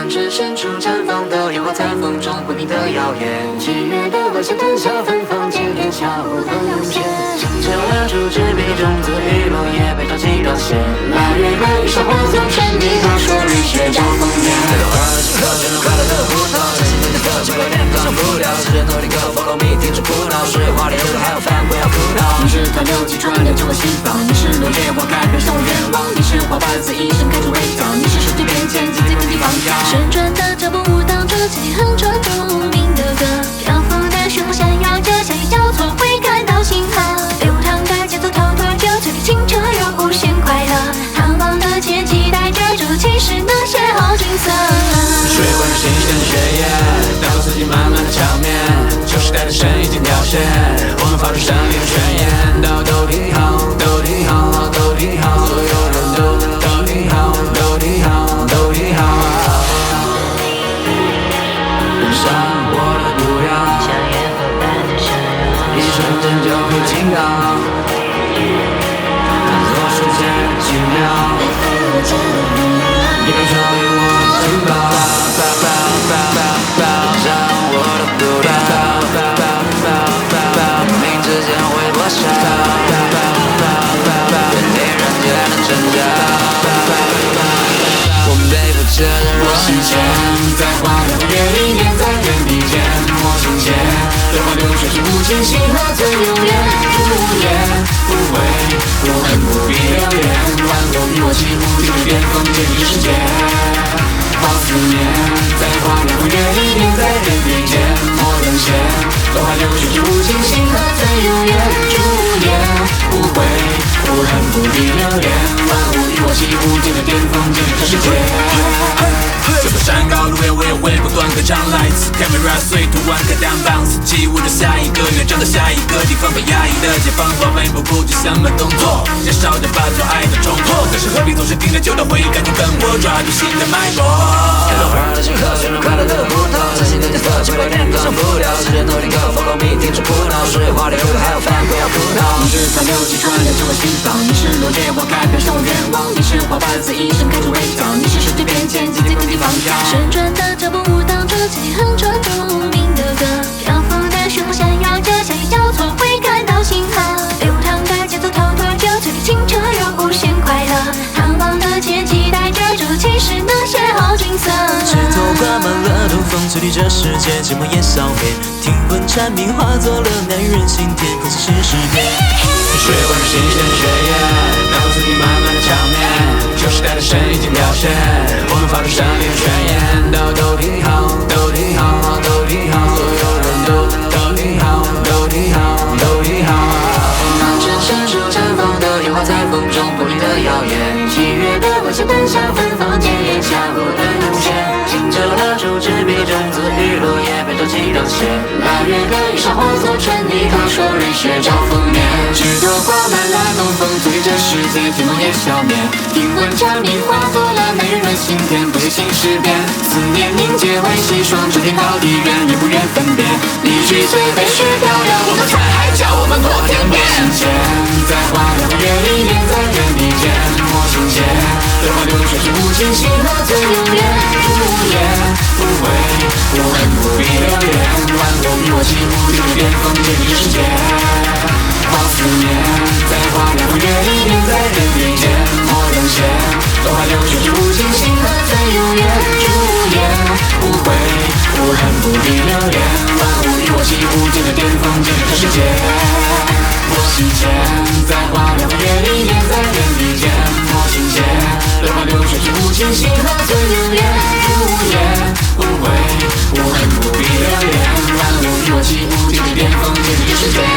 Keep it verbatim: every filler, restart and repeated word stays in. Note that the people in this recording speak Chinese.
万只深处绽放的烟花，在风中不停的摇曳。七月的晚霞，灯下芬芳，今天下午很悠闲。就两株纸笔种子，雨落叶被潮起凋谢。腊月的一晌，化作春泥，告诉雨雪兆丰年。在花儿的时刻，全都快乐的胡闹，真心的颜色，几百年都上不了。时间都立刻 follow me， 停止苦恼，是花里胡哨，还有饭不要苦恼。你是川流急转流经过西方，你是落叶花开，飘向我愿望。你是花瓣子一生开出微笑，你是世界变迁，几经地方跳。旋转的脚步舞蹈着气息很传统民的歌，漂浮的旋风闪耀着，相遇交错会看到信号。流淌的节奏偷偷就这里清澈又无限快乐，苍茫的前期待着这其实那些好景色。 水灌入新鲜的血液，带走四季漫漫的场面，旧时代的神已经凋谢，我们发出胜利的宣言。都都挺好，都挺好，都挺好，所有人都都挺好，都挺好，都挺好。跟上我的步调， 像烟火般的闪耀， 一瞬间就会倾倒，探索世界奇妙， 背负了这个荣耀， 你能成为我的城堡。上我的步调，明之间会破晓，人天人间的挣扎，我们背负着的荣耀。 心间在花两月里面，在原地间，我心间流花流水是无尽星河最永远，无言无悔，无恨不必留恋，万物与我起舞，就是巅峰，见证世界。好思念在花两月里面，在原地间，我等闲，落花流水是无尽星河最永远，无言无悔，无恨不必留恋，万物与我起舞，见证巅峰，见证这世界。 这座山高路远，我也会不断歌唱。来自 camera 碎图案开档档，四起舞着下一个乐章的下一个地方，被压抑的解放，我们不顾及什么动作，燃烧着把做爱的冲破。可是何必总是盯着旧的回忆，赶紧跟我抓住新的脉搏。 看到花儿的时刻，旋转快乐的舞蹈，真心的颜色，几百年都上不了。时间都立刻 follow me， 停止苦恼，是花里胡哨，还有饭不要苦恼。你是川流急转流经过西方，你是落叶花开，飘向我愿望。你是花瓣子一生开出微笑，你是世界变迁，几经地方跳。旋转的脚步舞蹈着气息很传统民的歌，漂浮的旋风闪耀着，相遇交错会看到信号。流淌的节奏偷偷就这里清澈又无限快乐，苍茫的前期待着这其实那些好景色。 枝头挂满了东风，吹绿这世界，寂寞也消灭。听闻蝉鸣化作了那与人心田，空气是识别。 水灌入新鲜的血液，带走四季漫漫的场面，旧时代的神已经凋谢，我们发出胜利的宣言。都都挺好，都挺好，都挺好，所有人都都挺好，都挺好，都挺好。 那只深处绽放的烟花，在风中不停的摇曳。七月的晚霞，灯下芬芳，今夜下午的悠闲。轻折蜡烛，纸笔种子，雨落叶被潮起凋谢。腊月的一晌，化作春泥，告说雨雪兆丰年。枝头挂满了东风，醉这世界，寂寞也消灭。听闻蝉鸣化作了那人们心田，不写新诗篇。思念凝结为细霜，这天高地远，也不愿分别。离去虽被雪飘摇，我们踩海角，我们破天边。心间在花两月里面，在原地间，我心间流花流水是无尽星河最永远，无言无悔，无恨不必留恋，万物与我起舞，就是巅峰，见证这世界。好思念在花两月里面，在原地间，我等闲，落花流水是无尽星河最永远，无言无悔，无恨不必留恋，万物与我起舞，见证巅峰，见证这世界。我心间在花两月里面，在原地间，我心间流花流水是无尽星河最永远，无言无悔，无恨不必留恋，万物与我起舞，见证巅峰，见证这世界。